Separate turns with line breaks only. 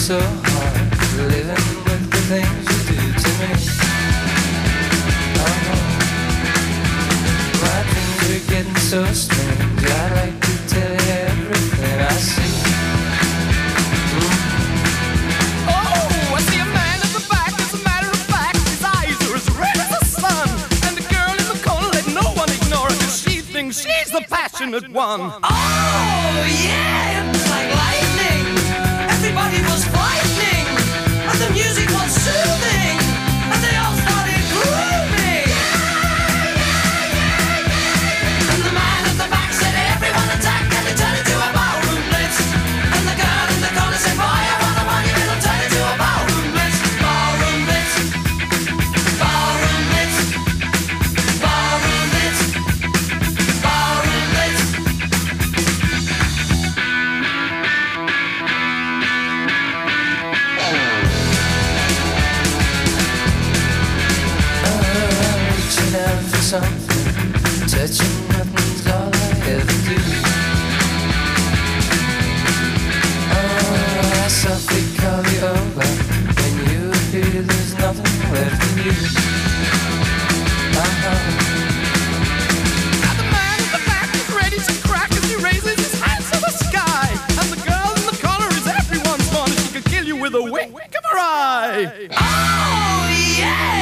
so hard living with the things you do to me. Oh no, my dreams are getting so strange. I'd like to tell you everything I see.
Oh, I see a man in the back. As a matter of fact, his eyes are as red as the sun. And the girl in the corner, let no one ignore her, 'cause she thinks she's the passionate one.
Oh, yeah, it was like lightning. Everybody was frightening, and the music was soothing, and they all started grooving. And the man at the back said, everyone attack, and it turned into a ballroom blitz. And the girl in the corner said, fire on the money, it'll turn into a ballroom blitz. Ballroom blitz, ballroom blitz, ballroom blitz, ballroom blitz.
Reaching out for something, touching nothing's all I ever do. Oh, I softly call you over when you appear. There's nothing left in you.
And the man in the back is ready to crack as he raises his hands to the sky. And the girl in the corner is everyone's fun. She could kill you with a wink of her eye.
Oh, yeah!